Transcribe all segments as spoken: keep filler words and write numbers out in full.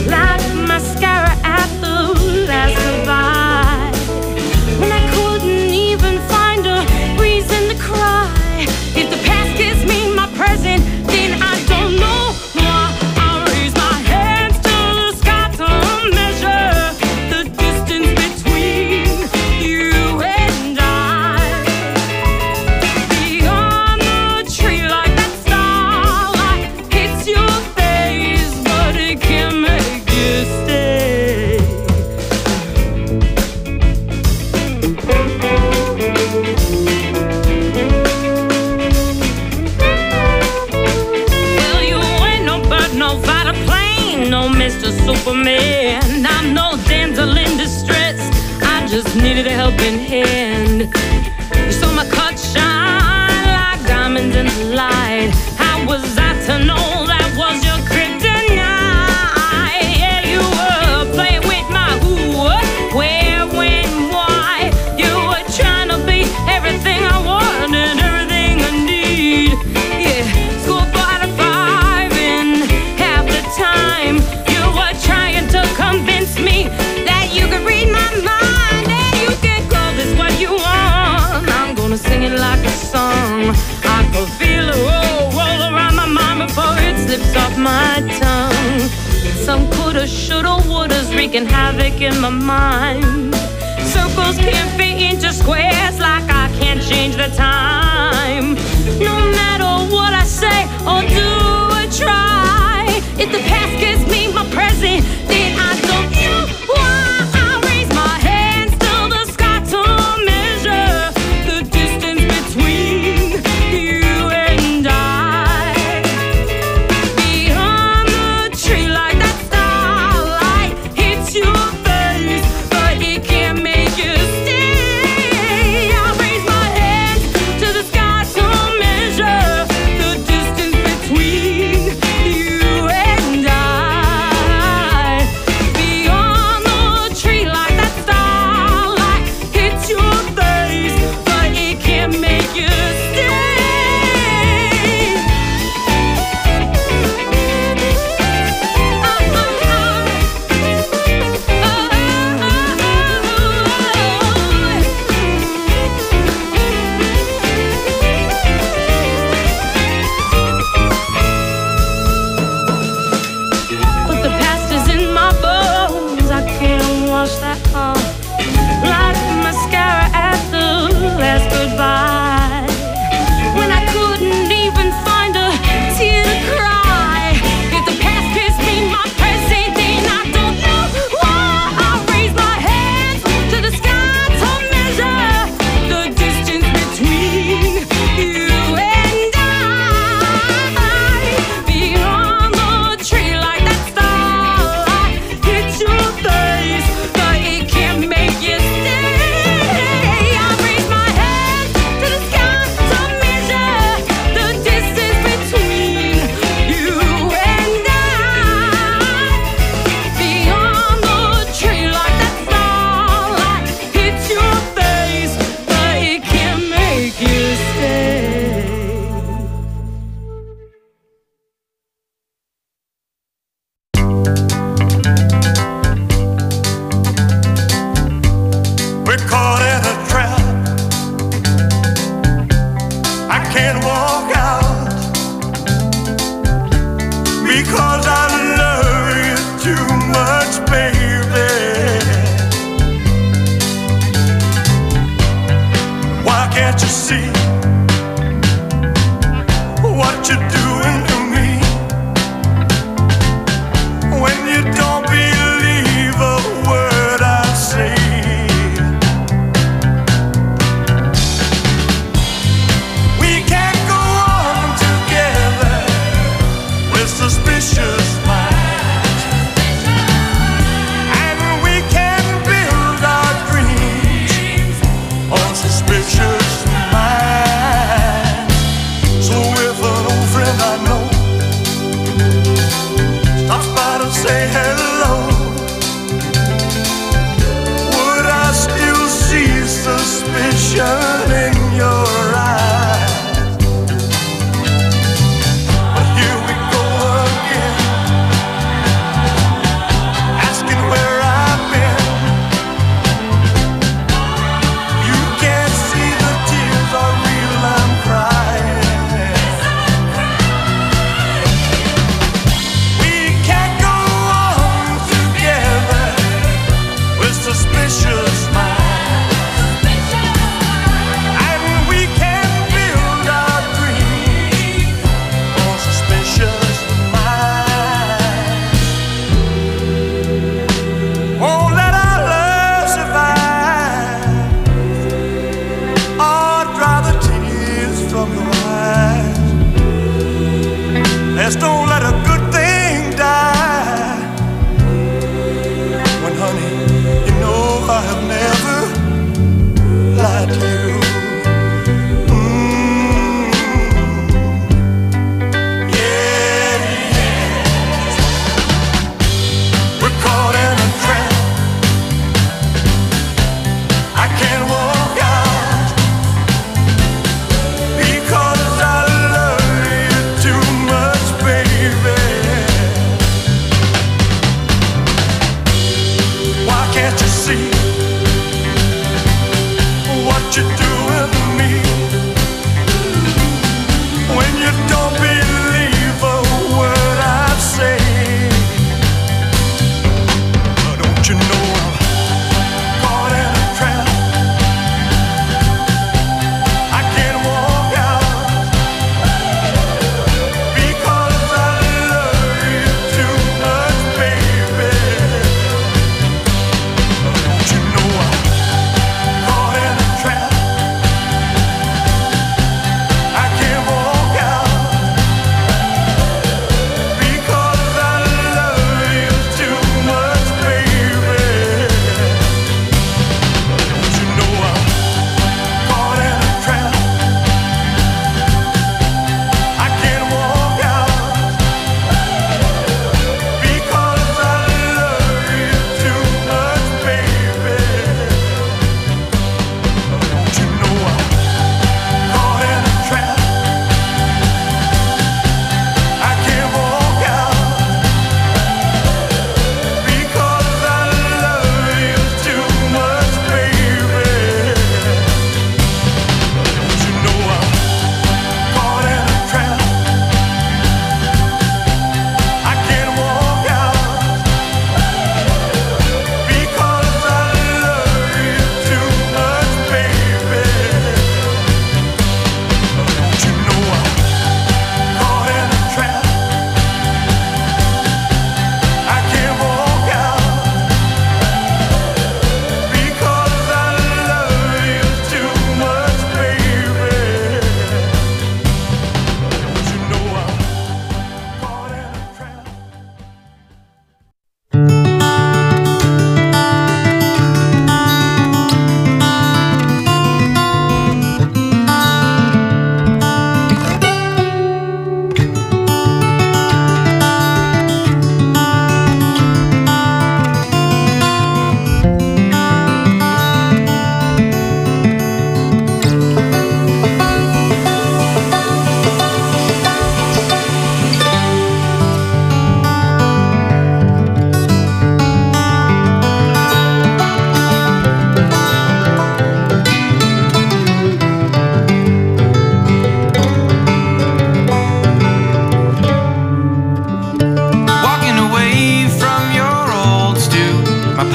like mascara at the last goodbye. When I couldn't even find a reason to cry. If the past gives me my present, then I don't know why. I raise my hands to the sky to measure the distance between you and I. Beyond the tree like that starlight hits your face, but it can't make you stay. Well, you ain't no bird, no fighter plane, no Mister Superman. I'm no damsel in distress, I just needed a helping hand. You saw my cut shine like diamonds in the light. How was I to know that was your kryptonite? Yeah, you were playing with my who, what, where, when, why. You were trying to be everything I want and everything I need. Yeah, school bought a five in half the time. You were trying to convince me that you could read my mind and you can call this what you want. I'm gonna sing it like a song. I could feel it roll, roll around my mind before it slips off my tongue. Some coulda, shoulda, wouldas wreaking havoc in my mind. Circles can't fit into squares like I can't change the time. No matter what I say or do or try, if the past gives me my present, then I don't know why. I raise my hands to the sky to measure the distance between you and I. Beyond the tree like that starlight hits your face, but it can't make you stay. I raise my hands to the sky to measure the distance between you and I.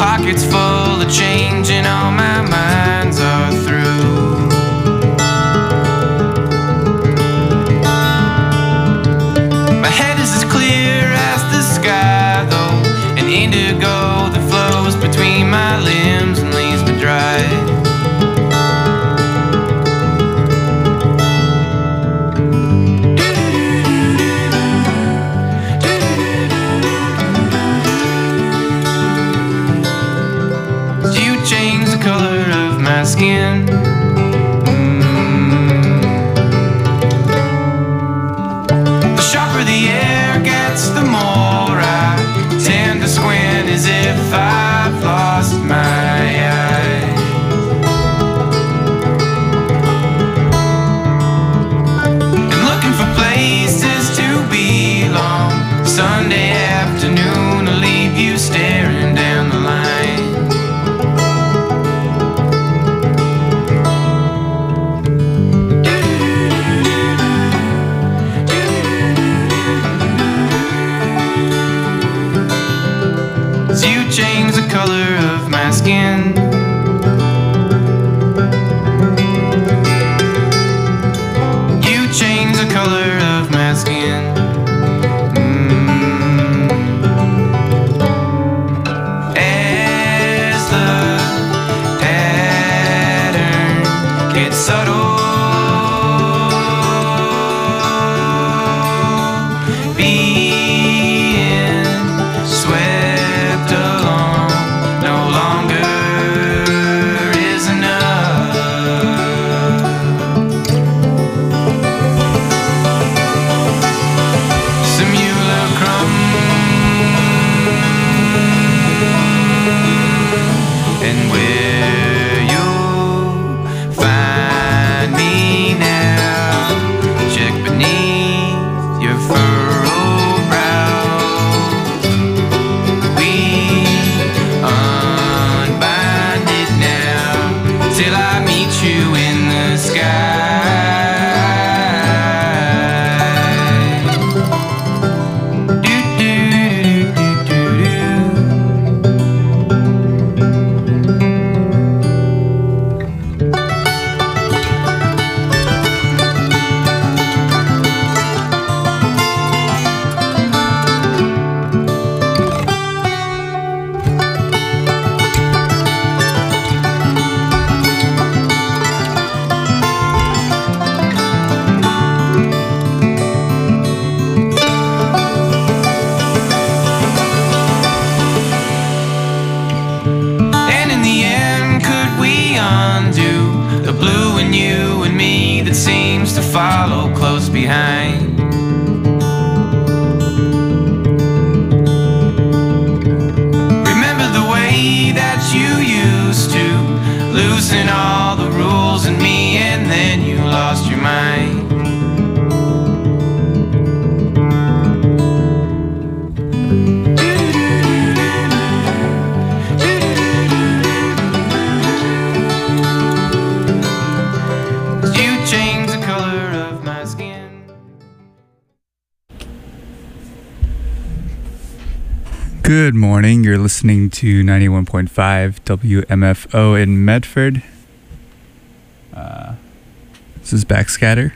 pockets full of change and all my minds are through. My head is as clear as the sky though, an indigo that flows between my limbs and leaves me dry. Skin. Mm. The sharper the air gets, the more I tend to squint as if I've lost my eye. And looking for places to belong. Sunday afternoon will leave you staring down the line. Change the color of my skin. You change the color of my skin. Mm. As the pattern gets subtle, follow close behind. Remember the way that you used to loosen all the rules in me, and then you lost your mind. Good morning. You're listening to ninety-one point five W M F O in Medford. Uh, this is Backscatter.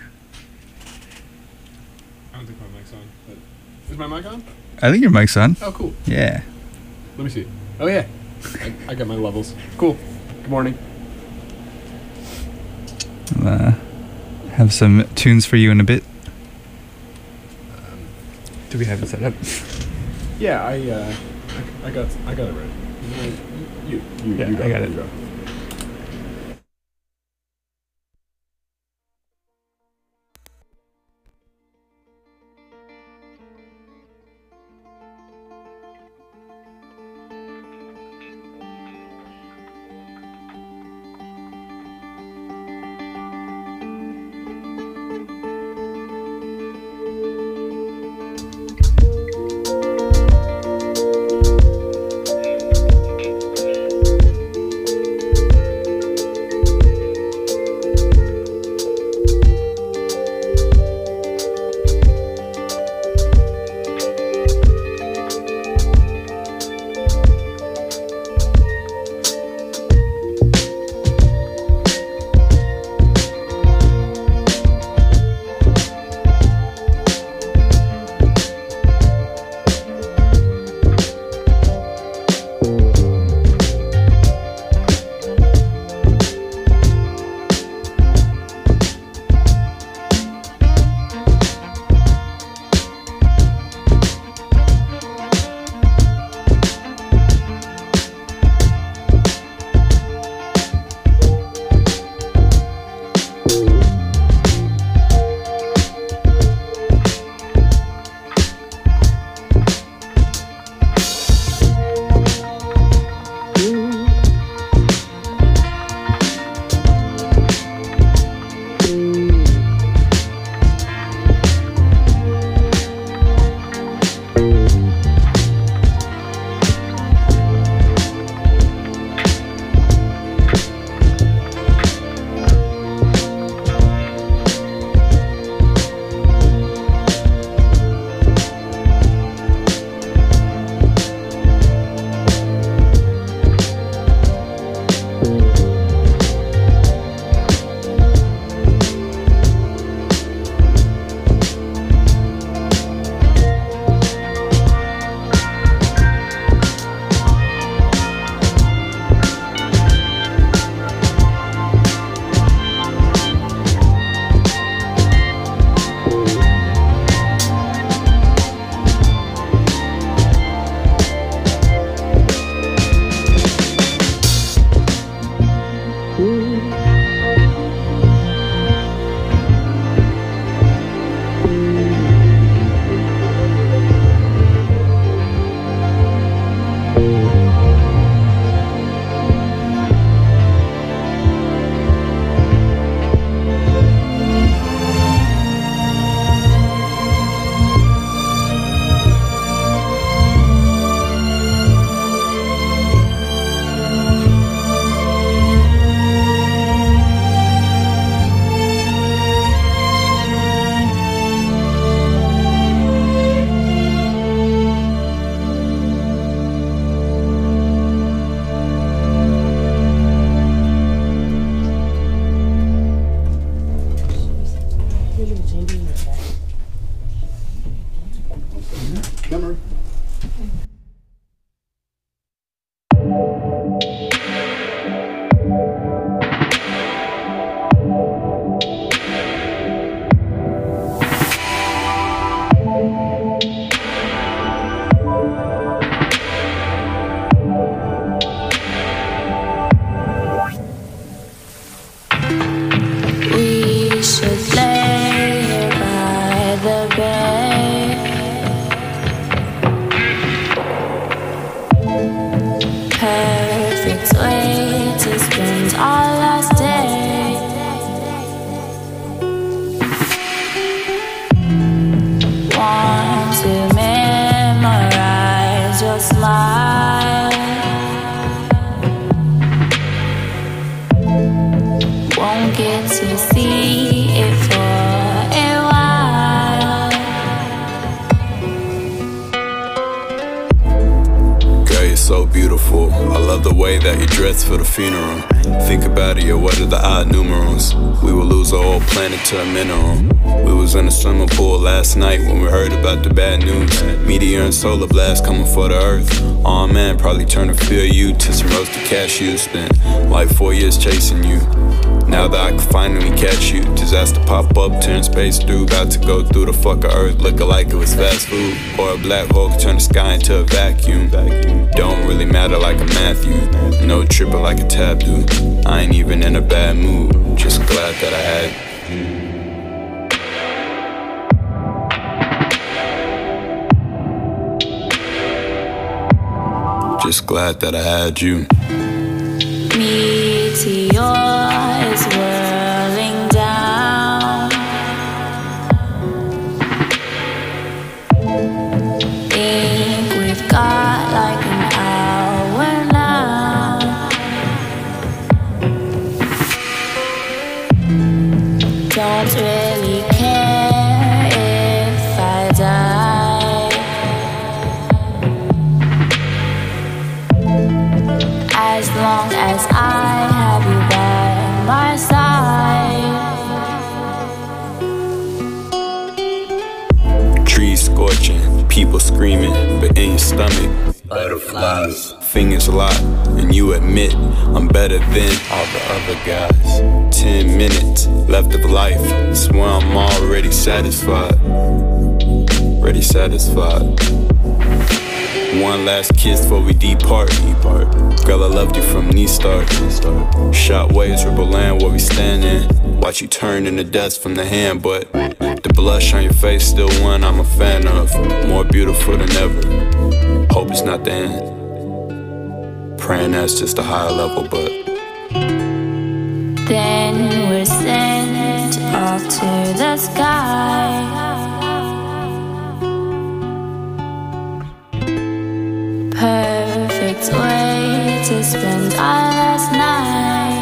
I don't think my mic's on. But is my mic on? I think your mic's on. Oh, cool. Yeah. Let me see. Oh, yeah. I, I got my levels. Cool. Good morning. I'll, uh, have some tunes for you in a bit. Um, Do we have it set up? Yeah, I uh, I, I got I got it ready. You, you, yeah, you got I got it. it. You go. so beautiful. I love the way that you dress for the funeral. Think about it, yeah, what are the odd numerals? We will lose a whole planet to a mineral. We was in a swimming pool last night when we heard about the bad news. Meteor and solar blast coming for the earth. Aw man, probably turn to feel you to some roasted cashews. Spent like four years chasing you. Now that I can finally catch you, disaster pop up, turn space through. About to go through the fucking earth, looking like it was fast food. Or a black hole could turn the sky into a vacuum. Don't really matter like a Matthew. No tripping like a tab do. I ain't even in a bad mood, just glad that I had you. Just glad that I had you. Meteor is whirling down. Think we've got like an hour now. Don't really care if I die, as long as I have you by my side. Trees scorching, people screaming, but in your stomach, butterflies. Fingers locked, and you admit I'm better than all the other guys. Ten minutes left of life, swear I'm already satisfied. Ready satisfied. One last kiss before we depart. Girl, I loved you from knee start. Shot waves, ripple land where we standing. Watch you turn into dust from the hand, but the blush on your face still one I'm a fan of. More beautiful than ever. Hope it's not the end. Praying that's just a higher level, but then we're sent off to the sky. Perfect way to spend our last night.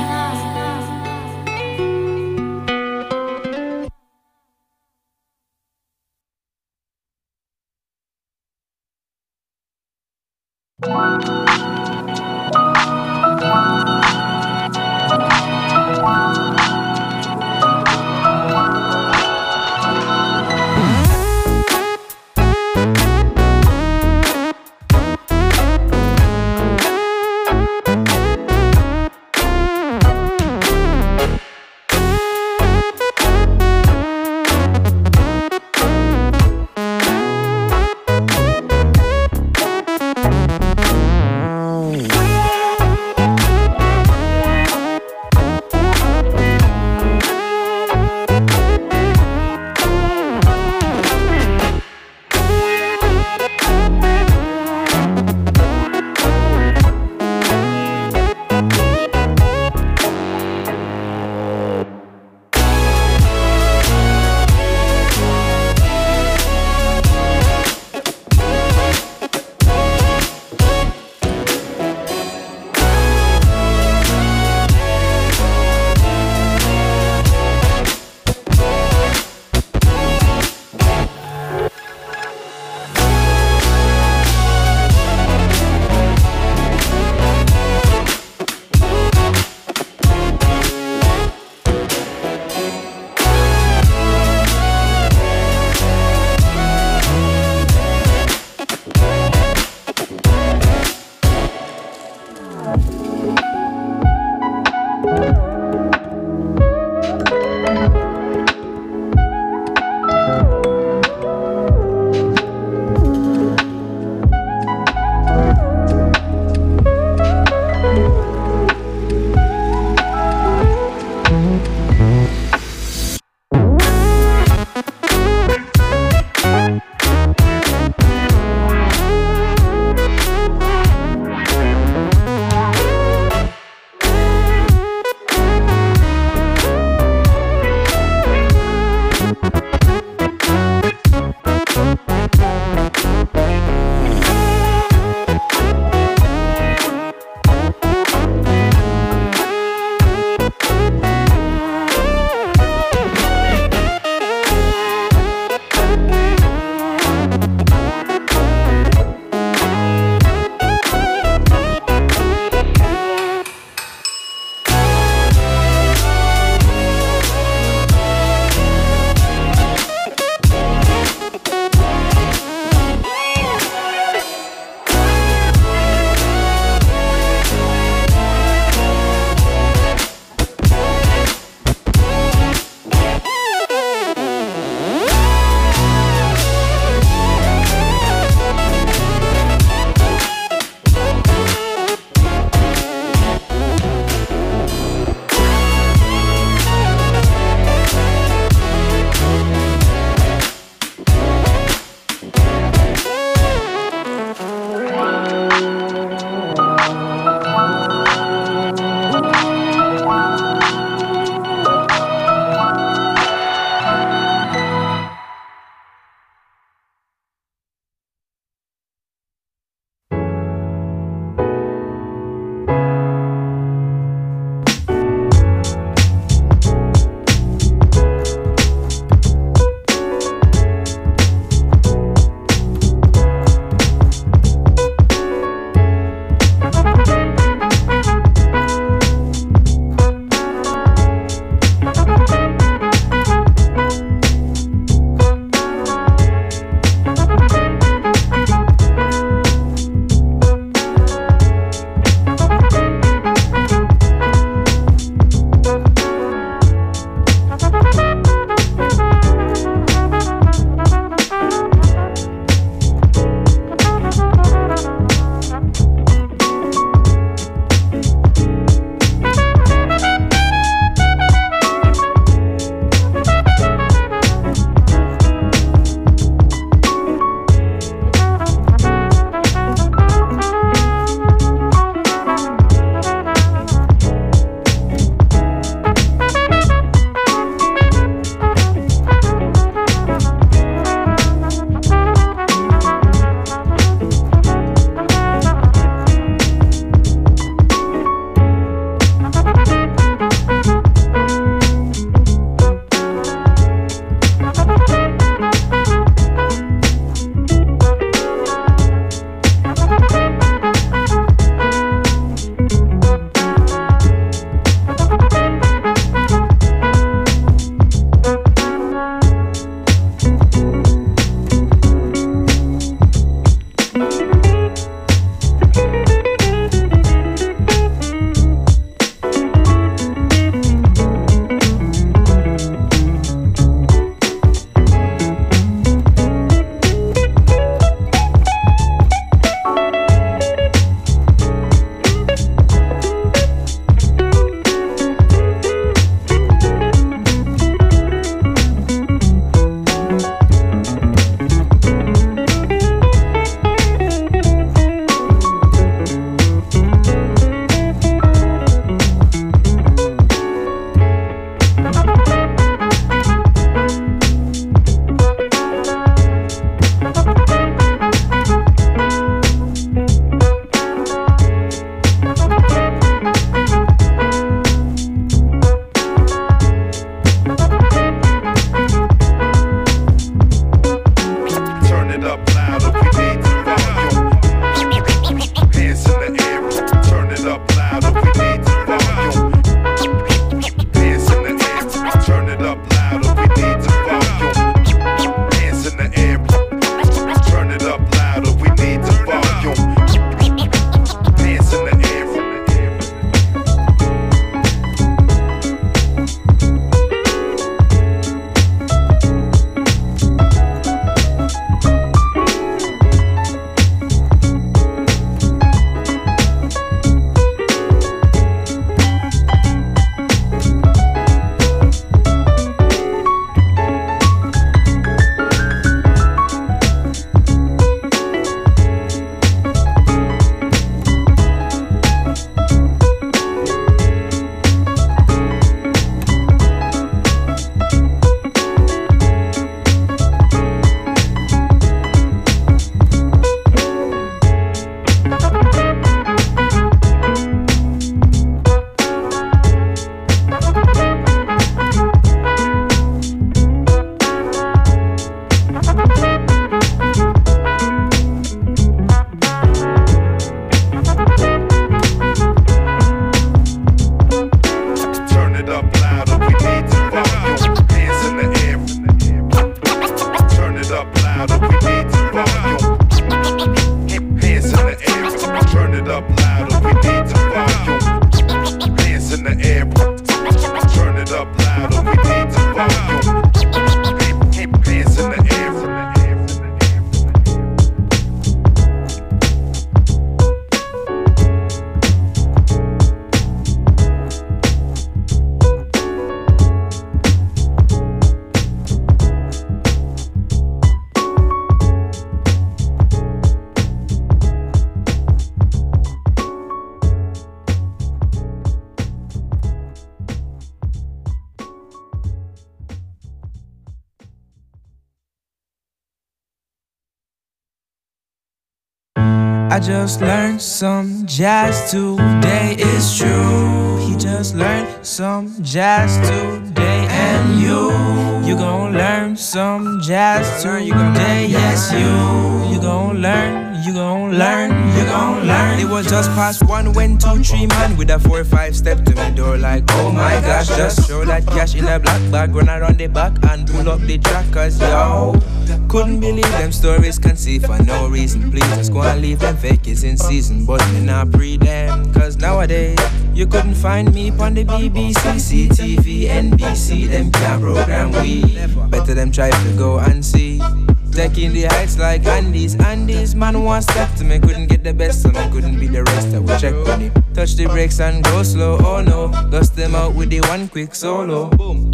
I just learned some jazz today, it's true. He just learned some jazz today. And you, you gon' learn some jazz today. Yes, you, you gon' learn, you gon' learn, you gon' learn. It was just past one when two, three man with a four or five step to my door like, oh my gosh, just show that cash in a black bag, run around the back and pull up the track, cause yo, couldn't believe them stories conceived for no reason. Please just go and leave them fake, it's in season, but me not pre them, cause nowadays you couldn't find me on the B B C, C T V, N B C, them can't program we. Better them try to go and see. Taking the heights like Andes, Andes. Man one step to me, couldn't get the best of me, couldn't be the rest. I would check on it. Touch the brakes and go slow, oh no. Dust them out with the one quick solo. Boom.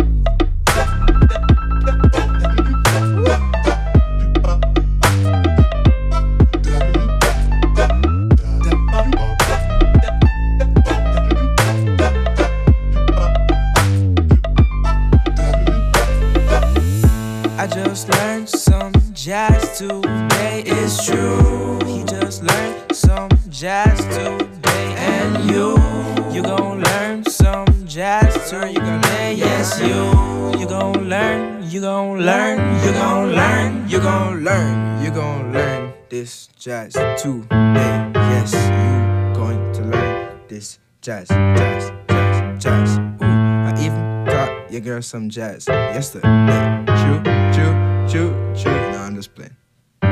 I just learned some jazz today, it's true. He just learned some jazz today. And you, you gon' learn some jazz today. Yes, you, you gon' learn, you gon' learn, you gon' learn, you gon' learn, you gon' learn this jazz today. Yes, you going to learn this jazz, jazz, jazz, jazz. Ooh, I even taught your girl some jazz yesterday. True, true, true, true. No, I'm just playing.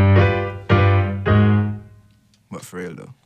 But for real though.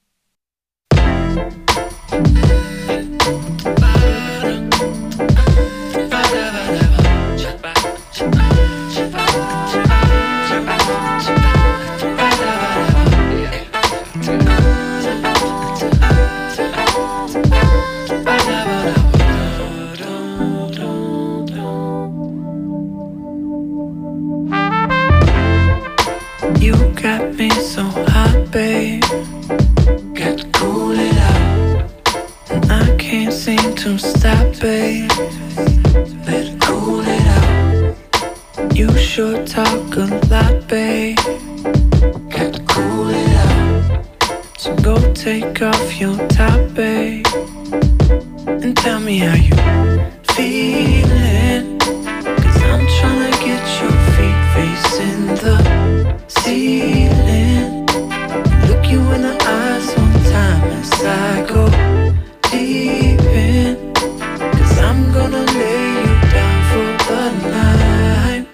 You got me so hot, babe. Got to cool it out. And I can't seem to stop, babe. Let it cool it out. You sure talk a lot, babe. Got to cool it out. So go take off your top, babe. And tell me how you feeling. Cause I'm tryna get your feet facing the ceiling. Look you in the eyes one time as I go deep in. Cause I'm gonna lay you down for the night.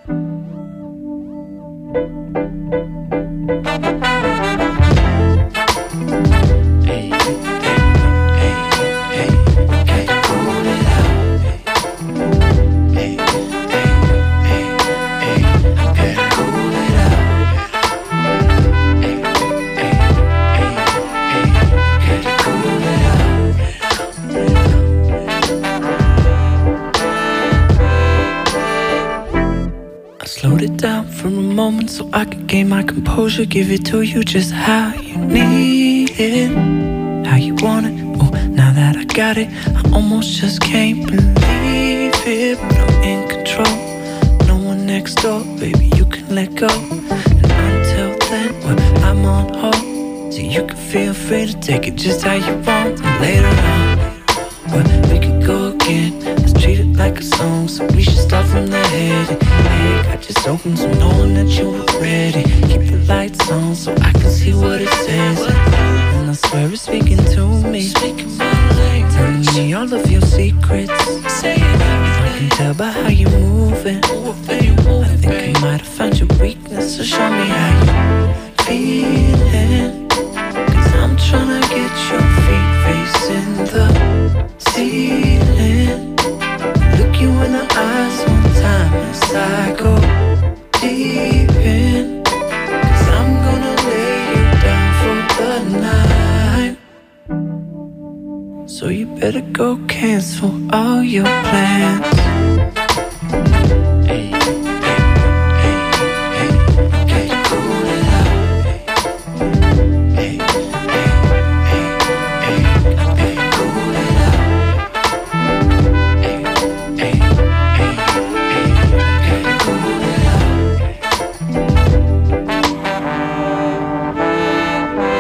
Hey, hey, hey, hey, hey, cool it out. Hey, hey, hey, hey, hey, cool it out. Hey, hey, hey, hey, hey, cool it out. I slowed it down for a moment so I could gain my composure. Give it to you just how you need it, how you want it. Oh, now that I got it, I almost just can't believe it. But I'm in control, no one next door. Baby, you can let go. And until then, well, I'm on hold. So you can feel free to take it just how you want. And later on, well, we could go again. Let's treat it like a song, so we should start from the head. Hey, I just opened so knowing that you were ready. Keep the lights on so I can see what it says. And I swear it's speaking to me, telling me all of your secrets. I can tell by how you're moving. I think I might have found your weakness, so show me how you feeling. Cause I'm tryna get your feet facing the ceiling. Look you in the eyes one time as I go deep in. Cause I'm gonna lay you down for the night. So you better go cancel all your plans. Hey, hey, hey, hey, hey, cool it out. Hey, hey, hey, hey, hey, cool it out. Hey, hey, hey, hey, hey, cool it out.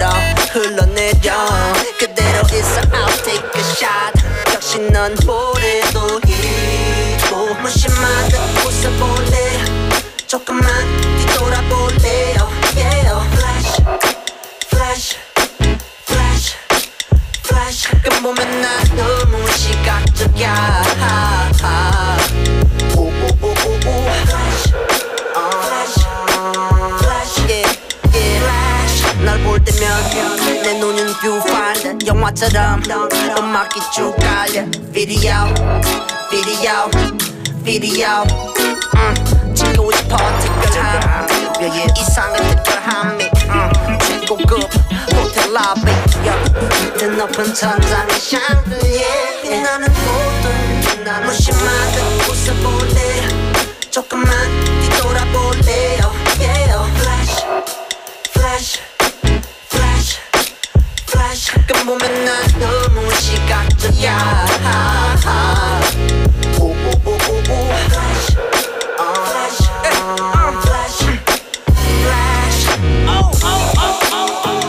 더 흘러내려 그대로 있어 I'll take a shot 역시 넌 볼에도 있고 무심하게 웃어볼래 조금만 뒤돌아볼래 oh, yeah, oh. Flash Flash Flash Flash 가끔 보면 난 너무 시각적이야 오오오오오 Flash Flash Flash yeah yeah Flash 널 볼 때면 내 눈은 뷰파인데 영화처럼 음악이 쭉 깔려 Video Video Video 음, 찍고 싶어 특별한 이상의 특별함이 음, 최고급 호텔 로비 yeah. 더 높은 천장의 샹들리에 나는 모든 난 무심하게 웃어볼래 조금만 뒤돌아볼래 oh, yeah, oh. Flash Flash Flash Flash 가끔 보면 난 너무 시각적이야 오오오오오 Flash Flash Flash Flash Oh oh oh oh oh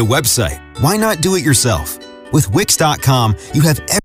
a website. Why not do it yourself? With Wix dot com, you have every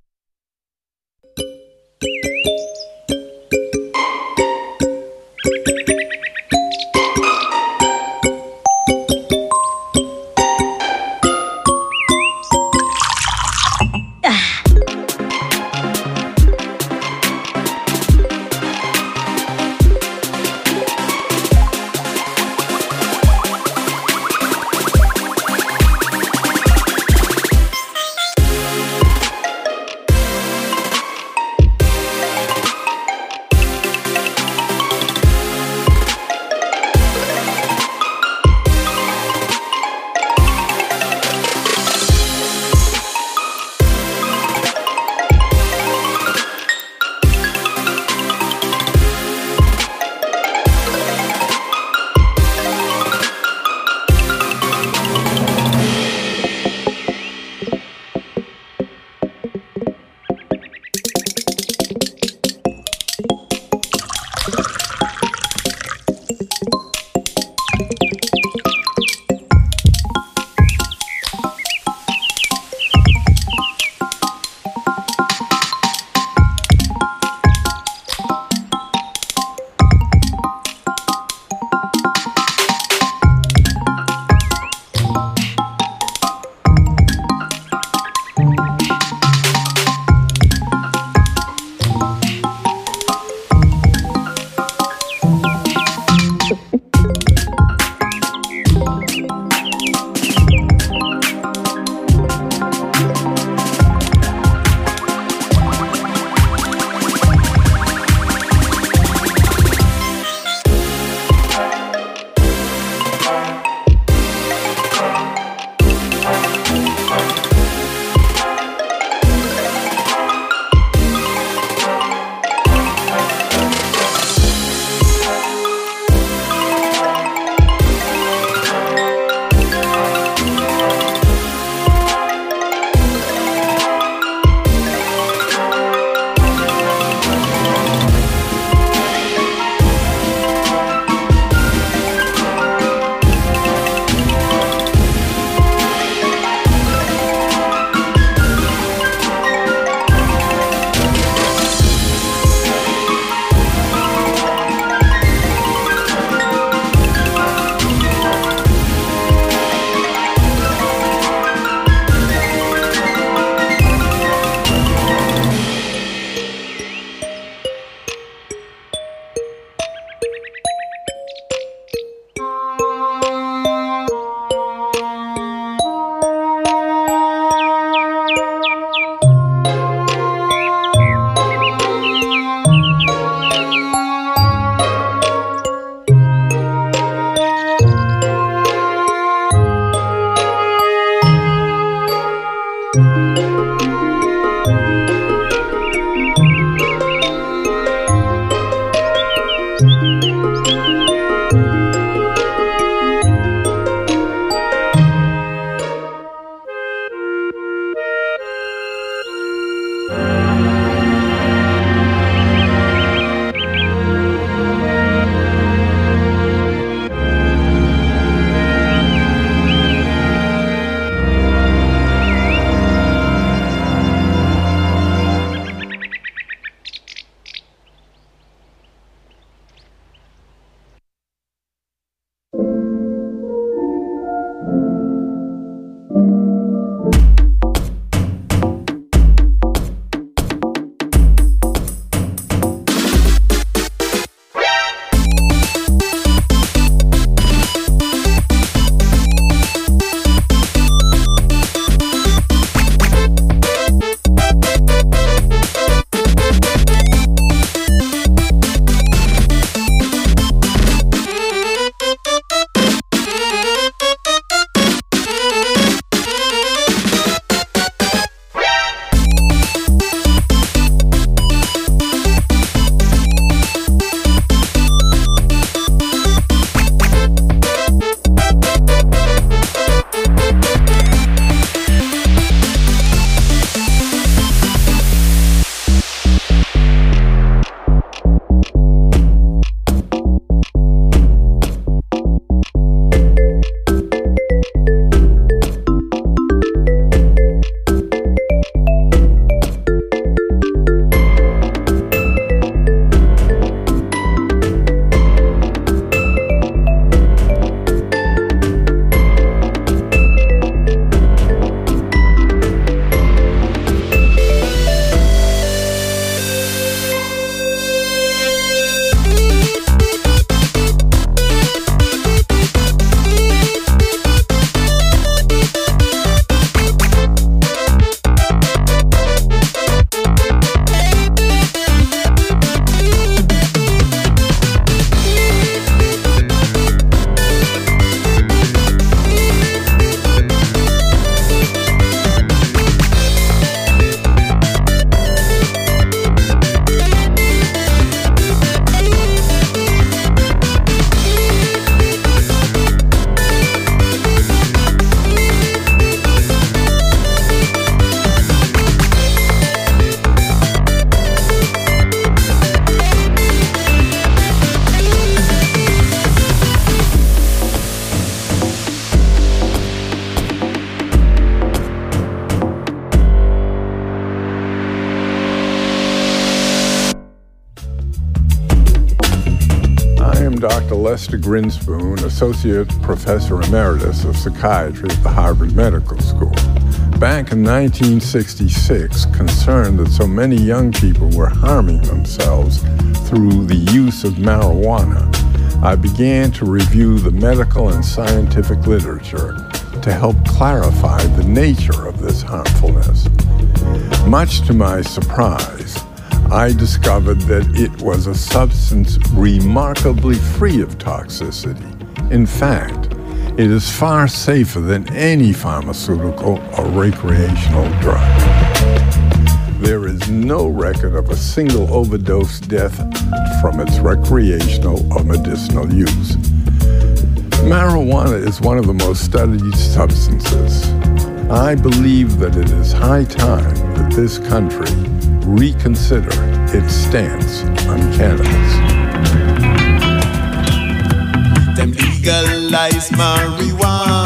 Lester Grinspoon, Associate Professor Emeritus of Psychiatry at the Harvard Medical School. Back in nineteen sixty-six, concerned that so many young people were harming themselves through the use of marijuana, I began to review the medical and scientific literature to help clarify the nature of this harmfulness. Much to my surprise, I discovered that it was a substance remarkably free of toxicity. In fact, it is far safer than any pharmaceutical or recreational drug. There is no record of a single overdose death from its recreational or medicinal use. Marijuana is one of the most studied substances. I believe that it is high time that this country reconsider its stance on cannabis. Them legalize marijuana.